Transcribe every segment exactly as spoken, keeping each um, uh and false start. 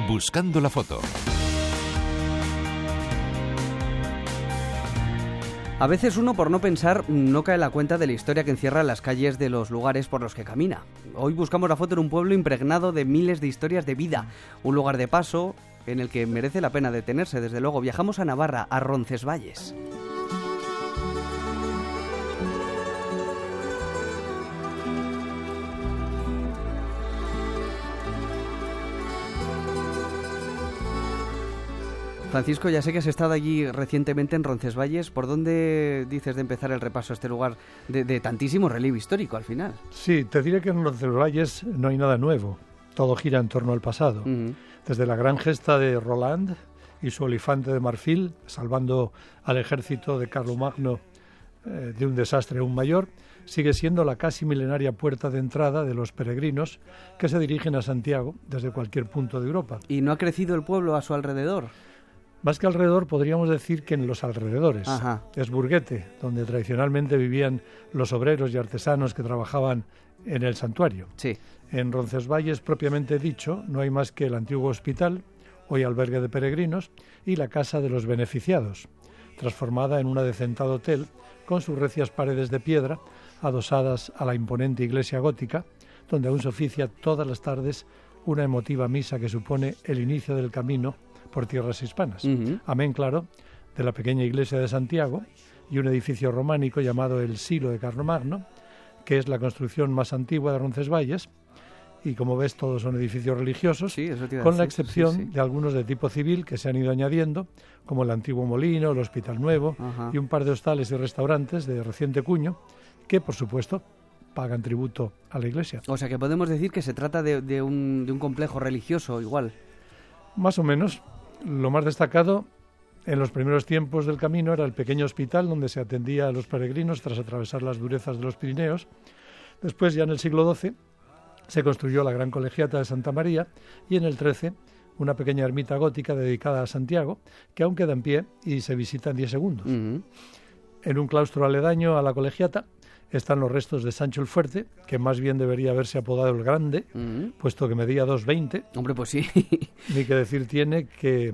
Buscando la foto. A veces uno, por no pensar, no cae en la cuenta de la historia que encierran las calles de los lugares por los que camina. Hoy buscamos la foto en un pueblo impregnado de miles de historias de vida, un lugar de paso en el que merece la pena detenerse, desde luego. Viajamos a Navarra, a Roncesvalles. Francisco, ya sé que has estado allí recientemente en Roncesvalles. ¿Por dónde dices de empezar el repaso a este lugar de, de tantísimo relevo histórico al final? Sí, te diré que en Roncesvalles no hay nada nuevo. Todo gira en torno al pasado. Uh-huh. Desde la gran gesta de Roland y su elefante de marfil, salvando al ejército de Carlomagno eh, de un desastre aún mayor, sigue siendo la casi milenaria puerta de entrada de los peregrinos que se dirigen a Santiago desde cualquier punto de Europa. ¿Y no ha crecido el pueblo a su alrededor? Más que alrededor, podríamos decir que en los alrededores. Ajá. Es Burguete, donde tradicionalmente vivían los obreros y artesanos que trabajaban en el santuario. Sí. En Roncesvalles, propiamente dicho, no hay más que el antiguo hospital, hoy albergue de peregrinos, y la Casa de los Beneficiados, transformada en un adecentado hotel con sus recias paredes de piedra, adosadas a la imponente iglesia gótica, donde aún se oficia todas las tardes una emotiva misa que supone el inicio del camino por tierras hispanas. Uh-huh. Amén, claro, de la pequeña iglesia de Santiago y un edificio románico llamado el Silo de Carlomagno, que es la construcción más antigua de Roncesvalles, y como ves todos son edificios religiosos, sí, eso te iba a con decir. la excepción sí, sí. de algunos de tipo civil que se han ido añadiendo, como el antiguo molino, el Hospital Nuevo, uh-huh. y un par de hostales y restaurantes de reciente cuño, que por supuesto pagan tributo a la iglesia. O sea que podemos decir que se trata de, de, un, de un complejo religioso igual. Más o menos. Lo más destacado en los primeros tiempos del camino era el pequeño hospital donde se atendía a los peregrinos tras atravesar las durezas de los Pirineos. Después, ya en el siglo doce, se construyó la gran colegiata de Santa María y en el trece una pequeña ermita gótica dedicada a Santiago, que aún queda en pie y se visita en diez segundos. Uh-huh. En un claustro aledaño a la colegiata están los restos de Sancho el Fuerte, que más bien debería haberse apodado el Grande, uh-huh. puesto que medía dos veinte. Hombre, pues sí. Ni que decir tiene que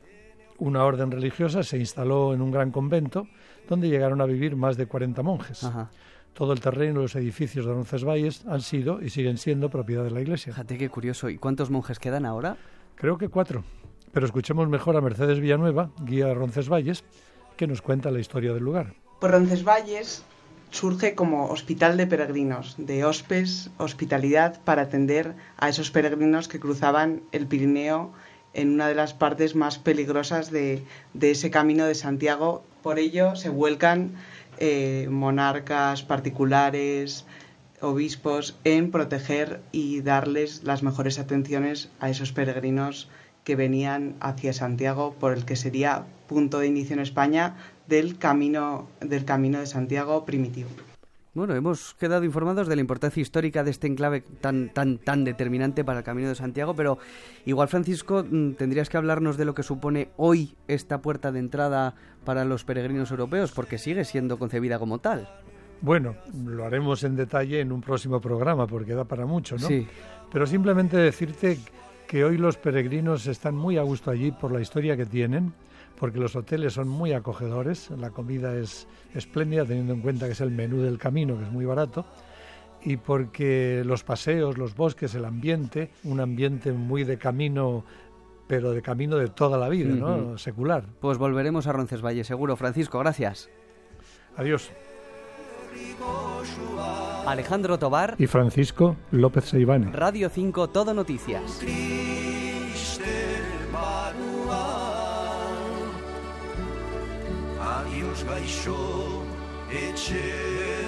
una orden religiosa se instaló en un gran convento donde llegaron a vivir más de cuarenta monjes. Ajá. Todo el terreno y los edificios de Roncesvalles han sido y siguen siendo propiedad de la iglesia. Fíjate qué curioso. ¿Y cuántos monjes quedan ahora? Creo que cuatro. Pero escuchemos mejor a Mercedes Villanueva, guía de Roncesvalles, que nos cuenta la historia del lugar. Pues Roncesvalles surge como hospital de peregrinos, de hospes, hospitalidad para atender a esos peregrinos que cruzaban el Pirineo en una de las partes más peligrosas de, de ese camino de Santiago. Por ello se vuelcan eh, monarcas particulares, obispos, en proteger y darles las mejores atenciones a esos peregrinos que venían hacia Santiago, por el que sería punto de inicio en España del camino, del camino de Santiago primitivo. Bueno, hemos quedado informados de la importancia histórica de este enclave tan tan tan determinante para el Camino de Santiago, pero igual, Francisco, tendrías que hablarnos de lo que supone hoy esta puerta de entrada para los peregrinos europeos, porque sigue siendo concebida como tal. Bueno, lo haremos en detalle en un próximo programa, porque da para mucho, ¿no? Sí. Pero simplemente decirte que hoy los peregrinos están muy a gusto allí por la historia que tienen, porque los hoteles son muy acogedores, la comida es espléndida teniendo en cuenta que es el menú del camino, que es muy barato, y porque los paseos, los bosques, el ambiente, un ambiente muy de camino, pero de camino de toda la vida, ¿no? Uh-huh. Secular. Pues volveremos a Roncesvalles, seguro. Francisco, gracias. Adiós. Alejandro Tobar y Francisco López Seivane. Radio cinco, Todo Noticias. Adiós, gaixo, etxe